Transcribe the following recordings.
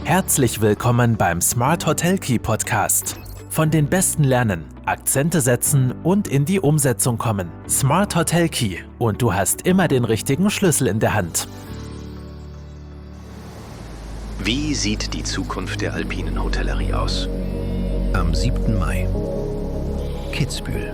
Herzlich willkommen beim Smart Hotel Key Podcast. Von den Besten lernen, Akzente setzen und in die Umsetzung kommen. Smart Hotel Key und du hast immer den richtigen Schlüssel in der Hand. Wie sieht die Zukunft der alpinen Hotellerie aus? Am 7. Mai. Kitzbühel.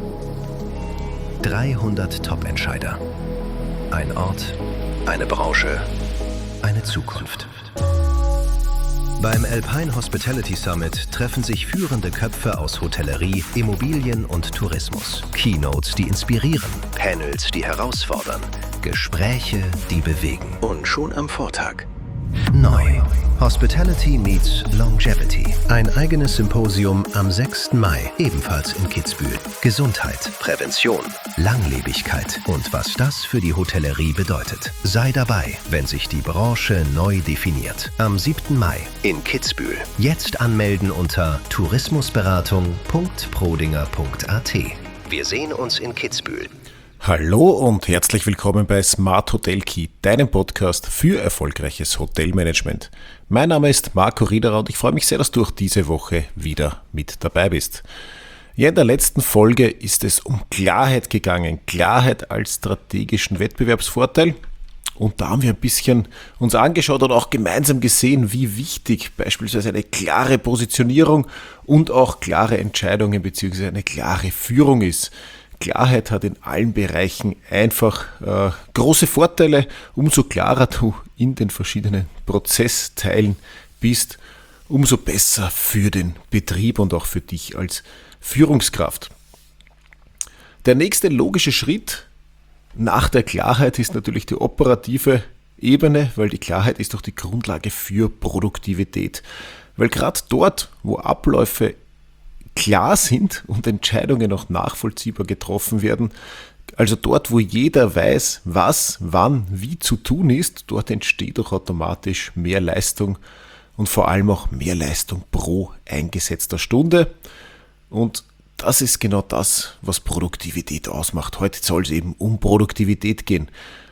300 Top-Entscheider. Ein Ort, Eine Branche. eine Zukunft. Beim Alpine Hospitality Summit treffen sich führende Köpfe aus Hotellerie, Immobilien und Tourismus. Keynotes, die inspirieren. Panels, die herausfordern. Gespräche, die bewegen. Und schon am Vortag. Neu. Hospitality meets Longevity. Ein eigenes Symposium am 6. Mai, ebenfalls in Kitzbühel. Gesundheit, Prävention. Langlebigkeit und was das für die Hotellerie bedeutet. Sei dabei, wenn sich die Branche neu definiert. Am 7. Mai. In Kitzbühel. Jetzt anmelden unter tourismusberatung.prodinger.at. Wir sehen uns in Kitzbühel. Hallo und herzlich willkommen bei Smart Hotel Key, deinem Podcast für erfolgreiches Hotelmanagement. Mein Name ist Marco Riederer und ich freue mich sehr, dass du auch diese Woche wieder mit dabei bist. Ja, in der letzten Folge ist es um Klarheit gegangen, Klarheit als strategischen Wettbewerbsvorteil. Und da haben wir ein bisschen uns angeschaut und auch gemeinsam gesehen, wie wichtig beispielsweise eine klare Positionierung und auch klare Entscheidungen bzw. eine klare Führung ist. Klarheit hat in allen Bereichen einfach große Vorteile. Umso klarer du in den verschiedenen Prozessteilen bist, umso besser für den Betrieb und auch für dich als Führungskraft. Der nächste logische Schritt nach der Klarheit ist natürlich die operative Ebene, weil die Klarheit ist doch die Grundlage für Produktivität. Weil gerade dort, wo Abläufe klar sind und Entscheidungen auch nachvollziehbar getroffen werden, also dort, wo jeder weiß, was, wann, wie zu tun ist, dort entsteht auch automatisch mehr Leistung und vor allem auch mehr Leistung pro eingesetzter Stunde. Und das ist genau das, was Produktivität ausmacht. Heute soll es eben um Produktivität gehen.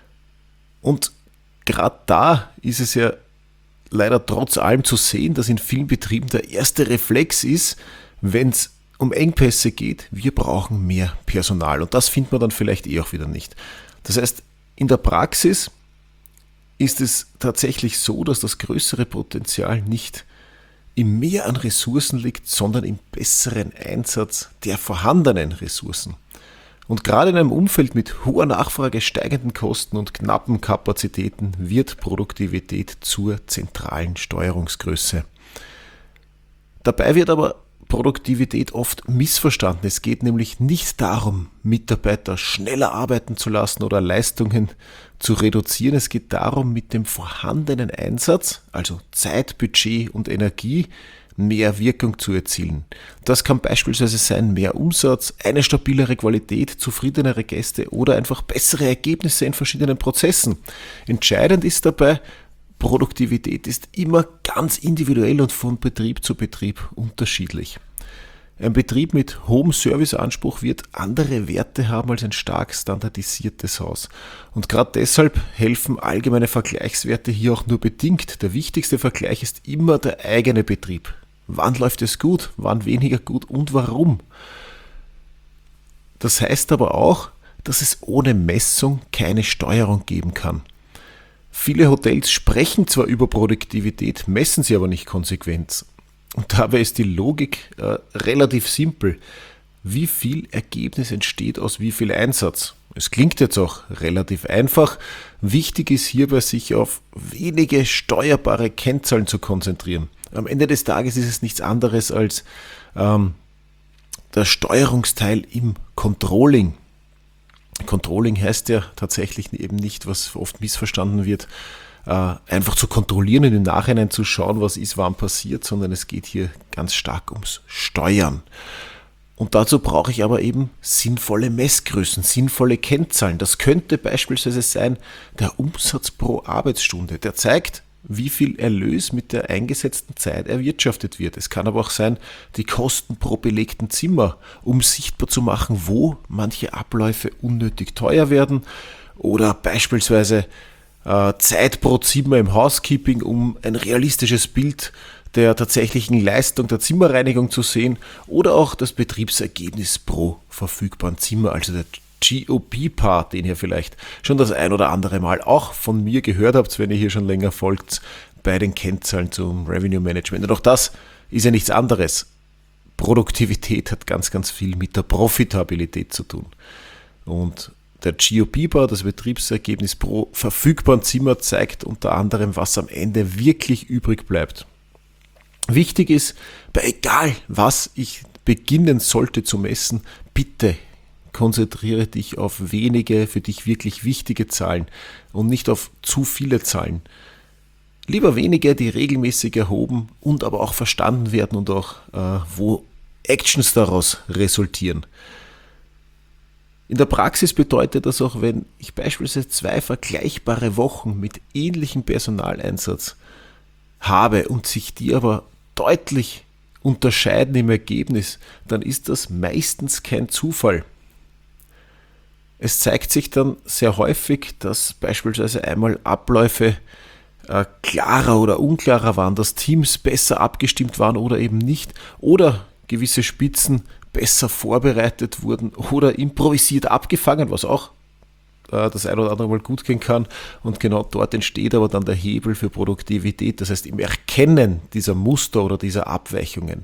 Und gerade da ist es ja leider trotz allem zu sehen, dass in vielen Betrieben der erste Reflex ist, wenn es um Engpässe geht, wir brauchen mehr Personal. Und das findet man dann vielleicht auch wieder nicht. Das heißt, in der Praxis ist es tatsächlich so, dass das größere Potenzial nicht im Mehr an Ressourcen liegt, sondern im besseren Einsatz der vorhandenen Ressourcen. Und gerade in einem Umfeld mit hoher Nachfrage, steigenden Kosten und knappen Kapazitäten wird Produktivität zur zentralen Steuerungsgröße. Dabei wird aber Produktivität oft missverstanden. Es geht nämlich nicht darum, Mitarbeiter schneller arbeiten zu lassen oder Leistungen zu reduzieren. Es geht darum, mit dem vorhandenen Einsatz, also Zeit, Budget und Energie, mehr Wirkung zu erzielen. Das kann beispielsweise sein mehr Umsatz, eine stabilere Qualität, zufriedenere Gäste oder einfach bessere Ergebnisse in verschiedenen Prozessen. Entscheidend ist dabei, Produktivität ist immer ganz individuell und von Betrieb zu Betrieb unterschiedlich. Ein Betrieb mit hohem Serviceanspruch wird andere Werte haben als ein stark standardisiertes Haus. Und gerade deshalb helfen allgemeine Vergleichswerte hier auch nur bedingt. Der wichtigste Vergleich ist immer der eigene Betrieb. Wann läuft es gut, wann weniger gut und warum? Das heißt aber auch, dass es ohne Messung keine Steuerung geben kann. Viele Hotels sprechen zwar über Produktivität, messen sie aber nicht konsequent. Und dabei ist die Logik relativ simpel. Wie viel Ergebnis entsteht aus wie viel Einsatz? Es klingt jetzt auch relativ einfach. Wichtig ist hierbei, sich auf wenige steuerbare Kennzahlen zu konzentrieren. Am Ende des Tages ist es nichts anderes als der Steuerungsteil im Controlling. Controlling heißt ja tatsächlich eben nicht, was oft missverstanden wird, einfach zu kontrollieren und im Nachhinein zu schauen, was ist, wann passiert, sondern es geht hier ganz stark ums Steuern. Und dazu brauche ich aber eben sinnvolle Messgrößen, sinnvolle Kennzahlen. Das könnte beispielsweise sein der Umsatz pro Arbeitsstunde. Der zeigt, wie viel Erlös mit der eingesetzten Zeit erwirtschaftet wird. Es kann aber auch sein, die Kosten pro belegten Zimmer, um sichtbar zu machen, wo manche Abläufe unnötig teuer werden oder beispielsweise Zeit pro Zimmer im Housekeeping, um ein realistisches Bild der tatsächlichen Leistung der Zimmerreinigung zu sehen, oder auch das Betriebsergebnis pro verfügbaren Zimmer, also der GOP-Part, den ihr vielleicht schon das ein oder andere Mal auch von mir gehört habt, wenn ihr hier schon länger folgt, bei den Kennzahlen zum Revenue Management. Und auch das ist ja nichts anderes. Produktivität hat ganz, ganz viel mit der Profitabilität zu tun. Und der GOP-Bar, das Betriebsergebnis pro verfügbaren Zimmer, zeigt unter anderem, was am Ende wirklich übrig bleibt. Wichtig ist, bei egal was ich beginnen sollte zu messen, bitte konzentriere dich auf wenige für dich wirklich wichtige Zahlen und nicht auf zu viele Zahlen. Lieber wenige, die regelmäßig erhoben und aber auch verstanden werden und auch wo Actions daraus resultieren. In der Praxis bedeutet das auch, wenn ich beispielsweise 2 vergleichbare Wochen mit ähnlichem Personaleinsatz habe und sich die aber deutlich unterscheiden im Ergebnis, dann ist das meistens kein Zufall. Es zeigt sich dann sehr häufig, dass beispielsweise einmal Abläufe klarer oder unklarer waren, dass Teams besser abgestimmt waren oder eben nicht, oder gewisse Spitzen besser vorbereitet wurden oder improvisiert abgefangen, was auch das ein oder andere Mal gut gehen kann. Und genau dort entsteht aber dann der Hebel für Produktivität. Das heißt, im Erkennen dieser Muster oder dieser Abweichungen.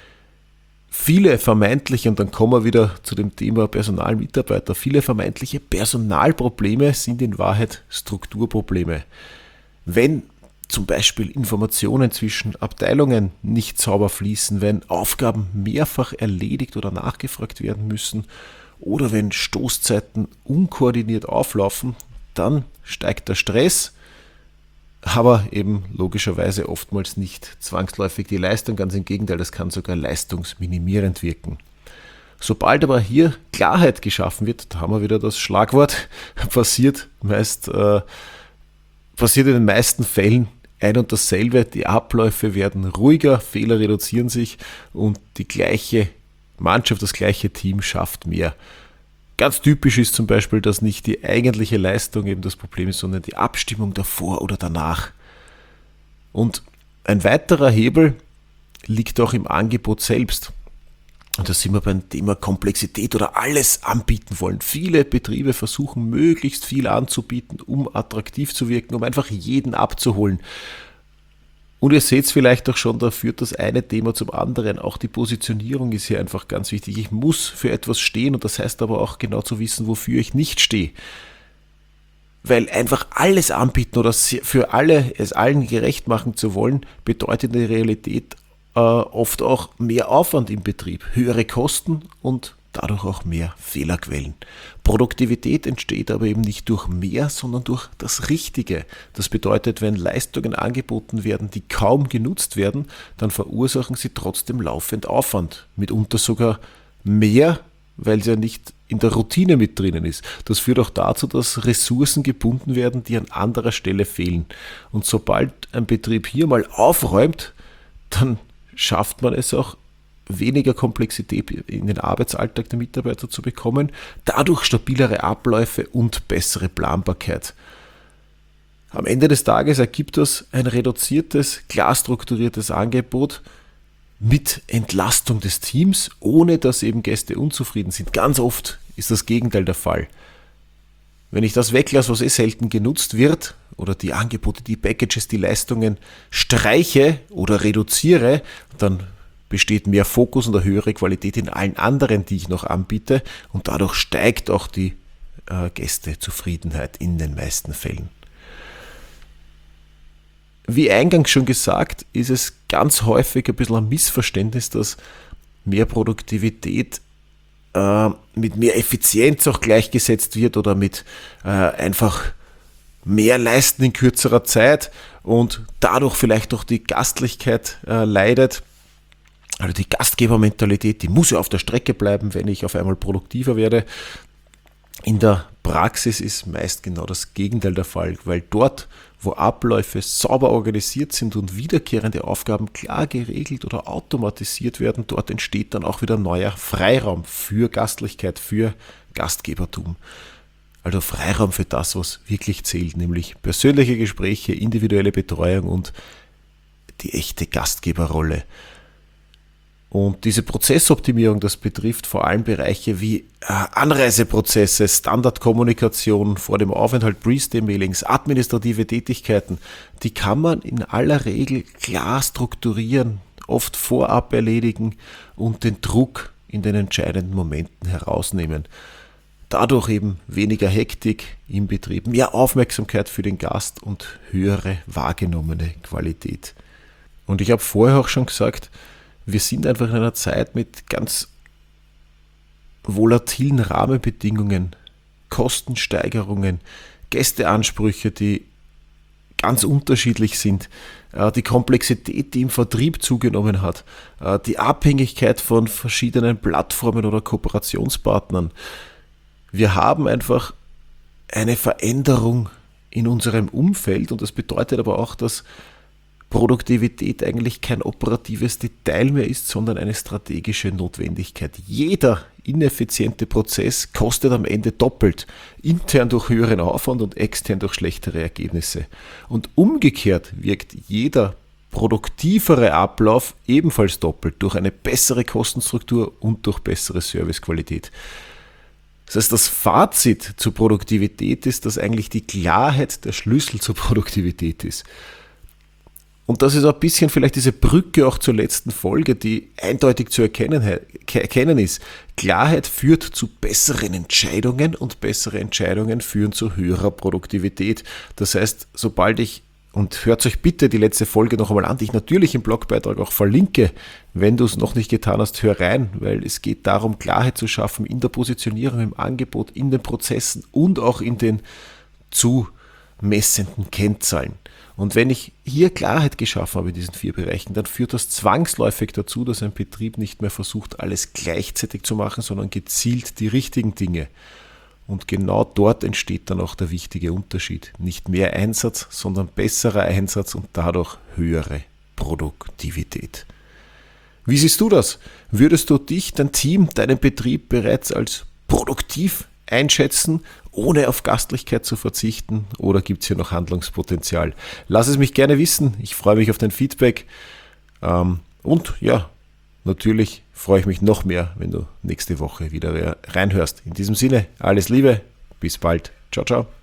Viele vermeintliche, und dann kommen wir wieder zu dem Thema Personalmitarbeiter, viele vermeintliche Personalprobleme sind in Wahrheit Strukturprobleme. Wenn zum Beispiel Informationen zwischen Abteilungen nicht sauber fließen, wenn Aufgaben mehrfach erledigt oder nachgefragt werden müssen oder wenn Stoßzeiten unkoordiniert auflaufen, dann steigt der Stress, aber eben logischerweise oftmals nicht zwangsläufig die Leistung, ganz im Gegenteil, das kann sogar leistungsminimierend wirken. Sobald aber hier Klarheit geschaffen wird, da haben wir wieder das Schlagwort, passiert in den meisten Fällen ein und dasselbe, die Abläufe werden ruhiger, Fehler reduzieren sich und die gleiche Mannschaft, das gleiche Team schafft mehr. Ganz typisch ist zum Beispiel, dass nicht die eigentliche Leistung eben das Problem ist, sondern die Abstimmung davor oder danach. Und ein weiterer Hebel liegt auch im Angebot selbst. Und da sind wir beim Thema Komplexität oder alles anbieten wollen. Viele Betriebe versuchen, möglichst viel anzubieten, um attraktiv zu wirken, um einfach jeden abzuholen. Und ihr seht es vielleicht auch schon, da führt das eine Thema zum anderen. Auch die Positionierung ist hier einfach ganz wichtig. Ich muss für etwas stehen und das heißt aber auch genau zu wissen, wofür ich nicht stehe. Weil einfach alles anbieten oder für alle es allen gerecht machen zu wollen, bedeutet in der Realität oft auch mehr Aufwand im Betrieb, höhere Kosten und dadurch auch mehr Fehlerquellen. Produktivität entsteht aber eben nicht durch mehr, sondern durch das Richtige. Das bedeutet, wenn Leistungen angeboten werden, die kaum genutzt werden, dann verursachen sie trotzdem laufend Aufwand. Mitunter sogar mehr, weil sie ja nicht in der Routine mit drinnen ist. Das führt auch dazu, dass Ressourcen gebunden werden, die an anderer Stelle fehlen. Und sobald ein Betrieb hier mal aufräumt, dann schafft man es auch, weniger Komplexität in den Arbeitsalltag der Mitarbeiter zu bekommen, dadurch stabilere Abläufe und bessere Planbarkeit. Am Ende des Tages ergibt das ein reduziertes, klar strukturiertes Angebot mit Entlastung des Teams, ohne dass eben Gäste unzufrieden sind. Ganz oft ist das Gegenteil der Fall. Wenn ich das weglasse, was selten genutzt wird, oder die Angebote, die Packages, die Leistungen streiche oder reduziere, dann besteht mehr Fokus und eine höhere Qualität in allen anderen, die ich noch anbiete, und dadurch steigt auch die Gästezufriedenheit in den meisten Fällen. Wie eingangs schon gesagt, ist es ganz häufig ein bisschen ein Missverständnis, dass mehr Produktivität mit mehr Effizienz auch gleichgesetzt wird oder mit einfach mehr leisten in kürzerer Zeit und dadurch vielleicht auch die Gastlichkeit leidet. Also die Gastgebermentalität, die muss ja auf der Strecke bleiben, wenn ich auf einmal produktiver werde. In der Praxis ist meist genau das Gegenteil der Fall, weil dort, wo Abläufe sauber organisiert sind und wiederkehrende Aufgaben klar geregelt oder automatisiert werden, dort entsteht dann auch wieder neuer Freiraum für Gastlichkeit, für Gastgebertum. Also Freiraum für das, was wirklich zählt, nämlich persönliche Gespräche, individuelle Betreuung und die echte Gastgeberrolle. Und diese Prozessoptimierung, das betrifft vor allem Bereiche wie Anreiseprozesse, Standardkommunikation vor dem Aufenthalt, Pre-Stay-Mailings, administrative Tätigkeiten. Die kann man in aller Regel klar strukturieren, oft vorab erledigen und den Druck in den entscheidenden Momenten herausnehmen. Dadurch eben weniger Hektik im Betrieb, mehr Aufmerksamkeit für den Gast und höhere wahrgenommene Qualität. Und ich habe vorher auch schon gesagt, wir sind einfach in einer Zeit mit ganz volatilen Rahmenbedingungen, Kostensteigerungen, Gästeansprüche, die ganz unterschiedlich sind, die Komplexität, die im Vertrieb zugenommen hat, die Abhängigkeit von verschiedenen Plattformen oder Kooperationspartnern. Wir haben einfach eine Veränderung in unserem Umfeld und das bedeutet aber auch, dass Produktivität eigentlich kein operatives Detail mehr ist, sondern eine strategische Notwendigkeit. Jeder ineffiziente Prozess kostet am Ende doppelt, intern durch höheren Aufwand und extern durch schlechtere Ergebnisse. Und umgekehrt wirkt jeder produktivere Ablauf ebenfalls doppelt durch eine bessere Kostenstruktur und durch bessere Servicequalität. Das heißt, das Fazit zur Produktivität ist, dass eigentlich die Klarheit der Schlüssel zur Produktivität ist. Und das ist auch ein bisschen vielleicht diese Brücke auch zur letzten Folge, die eindeutig zu erkennen ist. Klarheit führt zu besseren Entscheidungen und bessere Entscheidungen führen zu höherer Produktivität. Das heißt, sobald ich, und hört euch bitte die letzte Folge noch einmal an, die ich natürlich im Blogbeitrag auch verlinke, wenn du es noch nicht getan hast, hör rein, weil es geht darum, Klarheit zu schaffen in der Positionierung, im Angebot, in den Prozessen und auch in den zu messenden Kennzahlen. Und wenn ich hier Klarheit geschaffen habe in diesen 4 Bereichen, dann führt das zwangsläufig dazu, dass ein Betrieb nicht mehr versucht, alles gleichzeitig zu machen, sondern gezielt die richtigen Dinge. Und genau dort entsteht dann auch der wichtige Unterschied. Nicht mehr Einsatz, sondern besserer Einsatz und dadurch höhere Produktivität. Wie siehst du das? Würdest du dich, dein Team, deinen Betrieb bereits als produktiv einschätzen, ohne auf Gastlichkeit zu verzichten, oder gibt es hier noch Handlungspotenzial? Lass es mich gerne wissen, ich freue mich auf dein Feedback und ja, natürlich freue ich mich noch mehr, wenn du nächste Woche wieder reinhörst. In diesem Sinne, alles Liebe, bis bald, ciao, ciao.